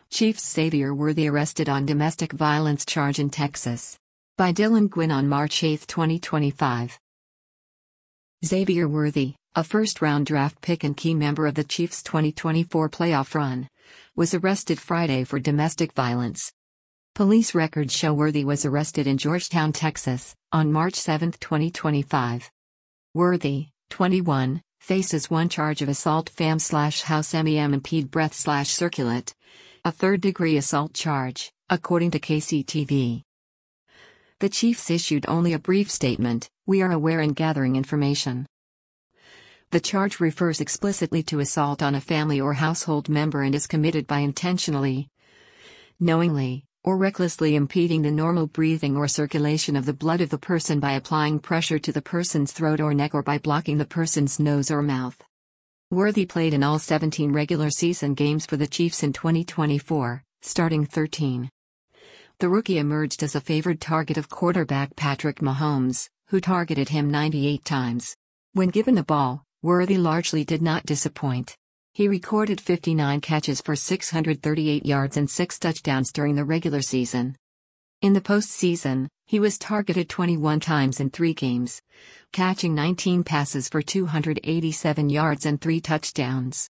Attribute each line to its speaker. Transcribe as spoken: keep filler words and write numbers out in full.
Speaker 1: Chiefs Xavier Worthy arrested on domestic violence charge in Texas. By Dylan Gwynn on March eighth, twenty twenty-five. Xavier Worthy, a first-round draft pick and key member of the Chiefs' twenty twenty-four playoff run, was arrested Friday for domestic violence. Police records show Worthy was arrested in Georgetown, Texas, on March seventh, twenty twenty-five. Worthy, twenty-one, faces one charge of assault fam slash house mem impede breath slash circulate, a third-degree assault charge, according to K C T V. The Chiefs issued only a brief statement, "We are aware and gathering information." The charge refers explicitly to assault on a family or household member and is committed by intentionally, knowingly, or recklessly impeding the normal breathing or circulation of the blood of the person by applying pressure to the person's throat or neck or by blocking the person's nose or mouth. Worthy played in all seventeen regular season games for the Chiefs in twenty twenty-four, starting thirteen. The rookie emerged as a favored target of quarterback Patrick Mahomes, who targeted him ninety-eight times. When given the ball, Worthy largely did not disappoint. He recorded fifty-nine catches for six hundred thirty-eight yards and six touchdowns during the regular season. In the postseason, he was targeted twenty-one times in three games, catching nineteen passes for two hundred eighty-seven yards and three touchdowns.